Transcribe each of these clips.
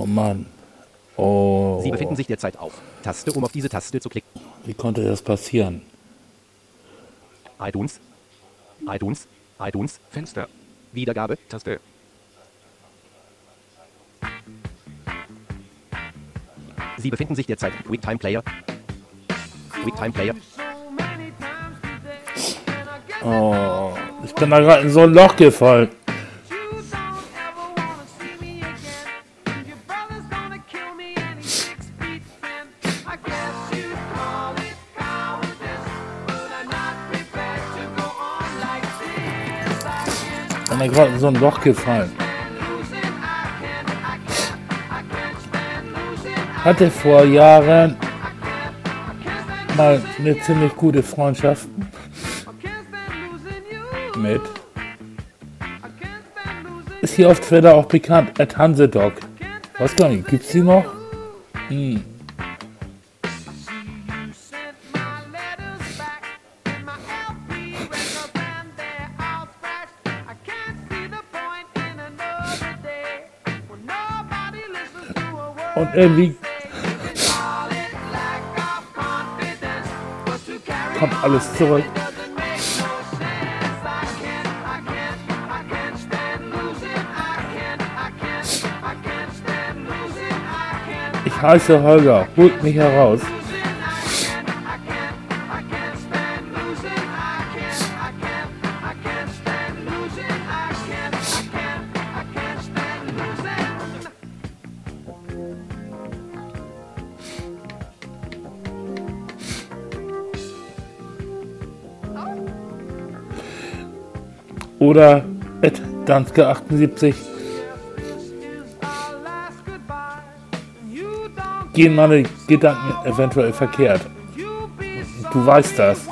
Oh Mann. Oh. Sie befinden sich derzeit auf Taste, um auf diese Taste zu klicken. Wie konnte das passieren? iTunes, Fenster, Wiedergabe, Taste. Sie befinden sich derzeit im QuickTime Player. Oh, ich bin da gerade in so ein Loch gefallen. Ich bin da gerade in so ein Loch gefallen. Hatte vor Jahren mal eine ziemlich gute Freundschaft mit. Ist hier auf Twitter auch bekannt, @Hansedog. Weiß gar nicht, gibt's die noch? Und irgendwie kommt alles zurück. Ich heiße Holger, holt mich heraus. Oder @Danske78. Gehen meine Gedanken eventuell verkehrt. Du weißt das.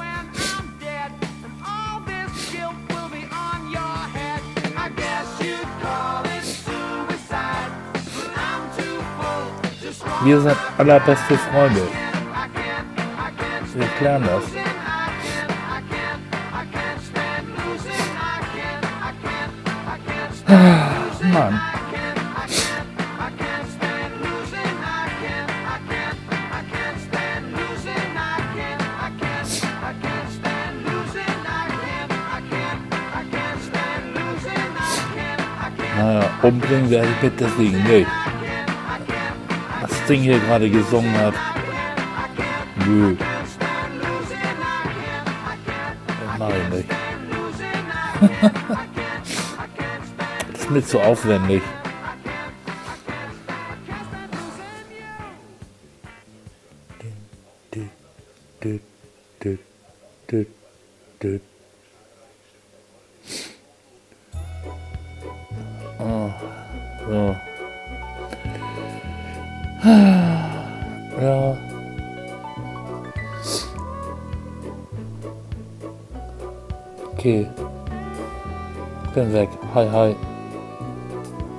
Wir sind allerbeste Freunde. Wir klären das. Mann. Naja, umbringen werde ich mit deswegen nicht. Das Ding hier gerade gesungen hat. Nö. Das mache ich nicht. Das ist mir zu aufwendig. Oh, so. Ja. Okay. Bin weg. Hi, hi.